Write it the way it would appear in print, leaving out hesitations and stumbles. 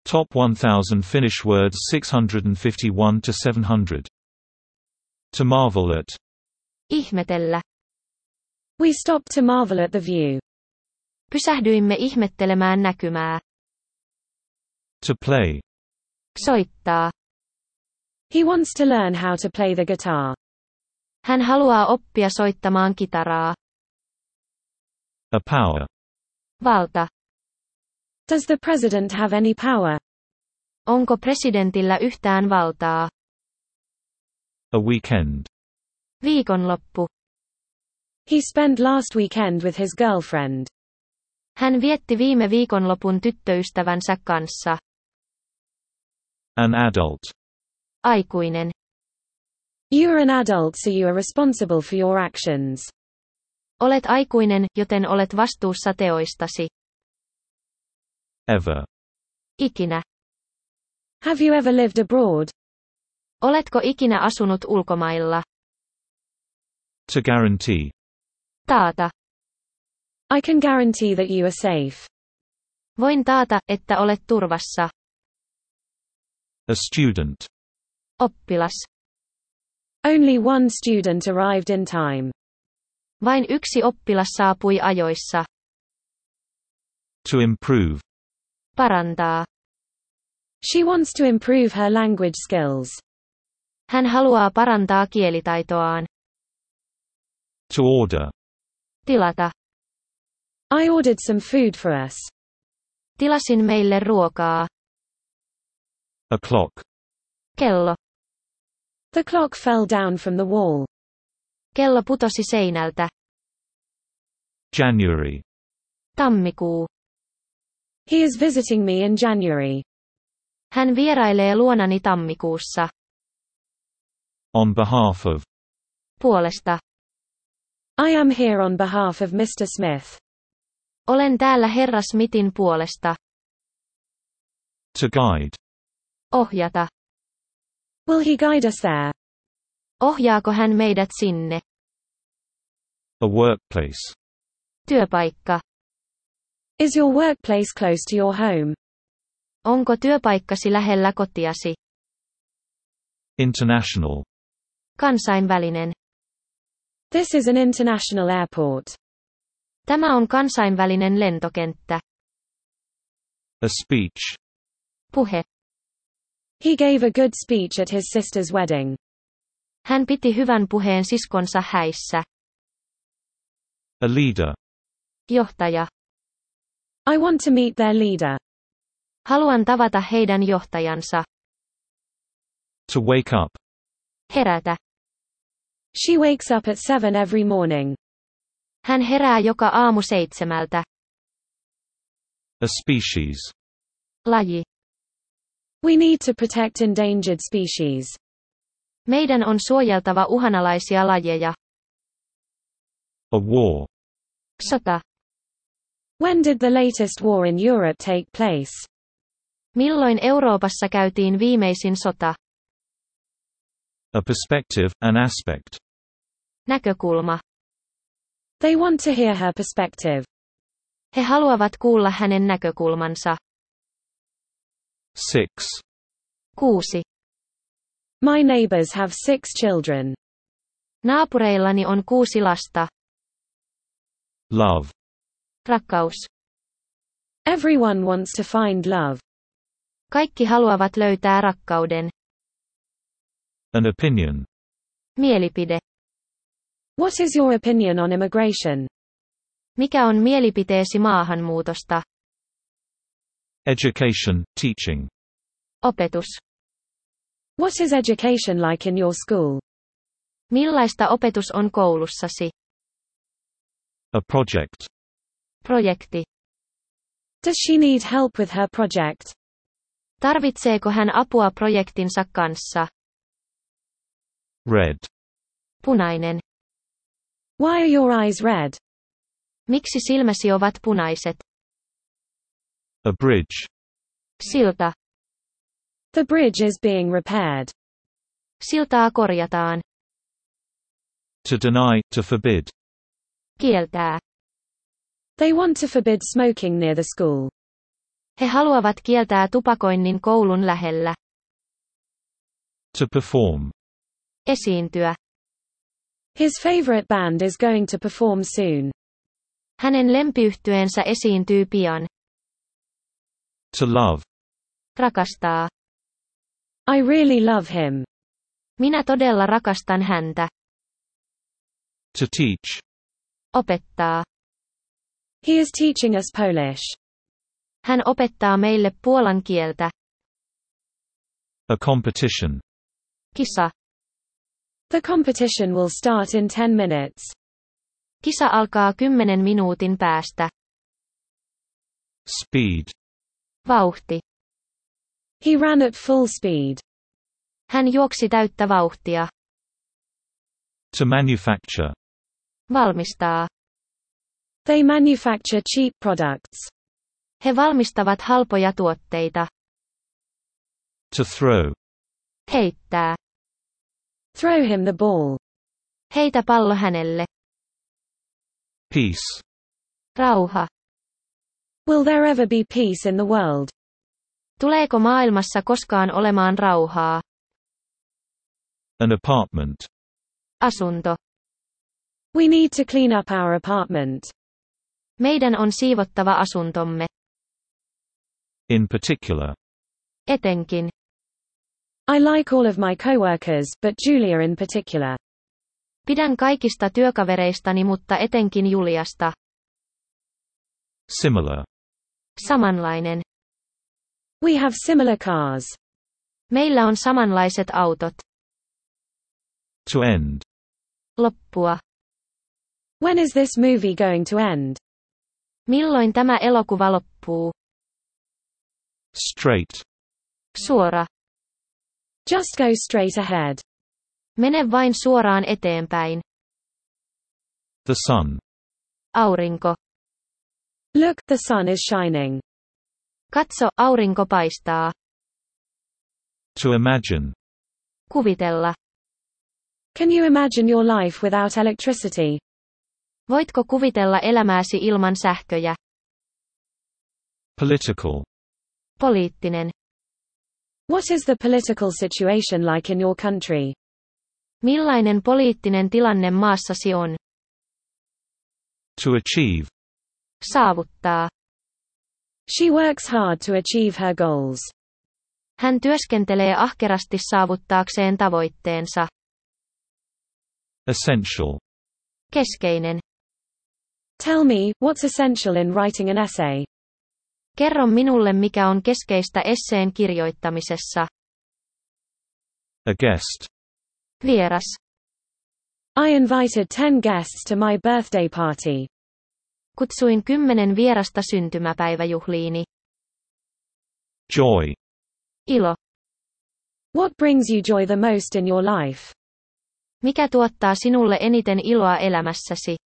Top 1000 Finnish words 651 to 700. To marvel at. Ihmetellä. We stopped to marvel at the view. Pysähdyimme ihmettelemään näkymää. To play. Soittaa. He wants to learn how to play the guitar. Hän haluaa oppia soittamaan kitaraa. A power. Valta. Does the president have any power? Onko presidentillä yhtään valtaa? A weekend. Viikonloppu. He spent last weekend with his girlfriend. Hän vietti viime viikonlopun tyttöystävänsä kanssa. An adult. Aikuinen. You're an adult, so you are responsible for your actions. Olet aikuinen, joten olet vastuussa teoistasi. Ever. Ikinä. Have you ever lived abroad? Oletko ikinä asunut ulkomailla? To guarantee. Taata. I can guarantee that you are safe. Voin taata, että olet turvassa. A student. Oppilas. Only one student arrived in time. Vain yksi oppilas saapui ajoissa. To improve. Parantaa. She wants to improve her language skills. Hän haluaa parantaa kielitaitoaan. To order. Tilata. I ordered some food for us. Tilasin meille ruokaa. A clock. Kello. The clock fell down from the wall. Kello putosi seinältä. January. Tammikuu. He is visiting me in January. Hän vierailee luonani tammikuussa. On behalf of. Puolesta. I am here on behalf of Mr. Smith. Olen täällä herra Smithin puolesta. To guide. Ohjata. Will he guide us there? Ohjaako hän meidät sinne? A workplace. Työpaikka. Is your workplace close to your home? Onko työpaikkasi lähellä kotiasi? International. Kansainvälinen. This is an international airport. Tämä on kansainvälinen lentokenttä. A speech. Puhe. He gave a good speech at his sister's wedding. Hän piti hyvän puheen siskonsa häissä. A leader. Johtaja. I want to meet their leader. Haluan tavata heidän johtajansa. To wake up. Herätä. She wakes up at 7 every morning. Hän herää joka aamu 7. A species. Laji. We need to protect endangered species. Meidän on suojeltava uhanalaisia lajeja. A war. Sota. When did the latest war in Europe take place? Milloin Euroopassa käytiin viimeisin sota? A perspective, an aspect. Näkökulma. They want to hear her perspective. He haluavat kuulla hänen näkökulmansa. 6. 6. My neighbors have 6 children. Naapureillani on 6 lasta. Love. Rakkaus. Everyone wants to find love. Kaikki haluavat löytää rakkauden. An opinion. Mielipide. What is your opinion on immigration? Mikä on mielipiteesi maahanmuutosta? Education, teaching. Opetus. What is education like in your school? Millaista opetus on koulussasi? A project. Projekti. Does she need help with her project? Tarvitseeko hän apua projektinsa kanssa? Red. Punainen. Why are your eyes red? Miksi silmäsi ovat punaiset? A bridge. Silta. The bridge is being repaired. Siltaa korjataan. To deny, to forbid. Kieltää. They want to forbid smoking near the school. He haluavat kieltää tupakoinnin koulun lähellä. To perform. Esiintyä. His favorite band is going to perform soon. Hänen lempiyhtyeensä esiintyy pian. To love. Rakastaa. I really love him. Minä todella rakastan häntä. To teach. Opettaa. He is teaching us Polish. Hän opettaa meille puolan kieltä. A competition. Kisa. The competition will start in 10 minutes. Kisa alkaa 10 minuutin päästä. Speed. Vauhti. He ran at full speed. Hän juoksi täyttä vauhtia. To manufacture. Valmistaa. They manufacture cheap products. He valmistavat halpoja tuotteita. To throw. Heittää. Throw him the ball. Heitä pallo hänelle. Peace. Rauha. Will there ever be peace in the world? Tuleeko maailmassa koskaan olemaan rauhaa? An apartment. Asunto. We need to clean up our apartment. Meidän on siivottava asuntomme. In particular. Etenkin. I like all of my coworkers, but Julia in particular. Pidän kaikista työkavereistani, mutta etenkin Juliasta. Similar. Samanlainen. We have similar cars. Meillä on samanlaiset autot. To end. Loppua. When is this movie going to end? Milloin tämä elokuva loppuu? Straight. Suora. Just go straight ahead. Mene vain suoraan eteenpäin. The sun. Aurinko. Look, the sun is shining. Katso, aurinko paistaa. To imagine. Kuvitella. Can you imagine your life without electricity? Voitko kuvitella elämääsi ilman sähköjä? Political. Poliittinen. What is the political situation like in your country? Millainen poliittinen tilanne maassasi on? To achieve. Saavuttaa. She works hard to achieve her goals. Hän työskentelee ahkerasti saavuttaakseen tavoitteensa. Essential. Keskeinen. Tell me, what's essential in writing an essay? Kerro minulle, mikä on keskeistä esseen kirjoittamisessa. A guest. Vieras. I invited 10 guests to my birthday party. Kutsuin 10 vierasta syntymäpäiväjuhliini. Joy. Ilo. What brings you joy the most in your life? Mikä tuottaa sinulle eniten iloa elämässäsi?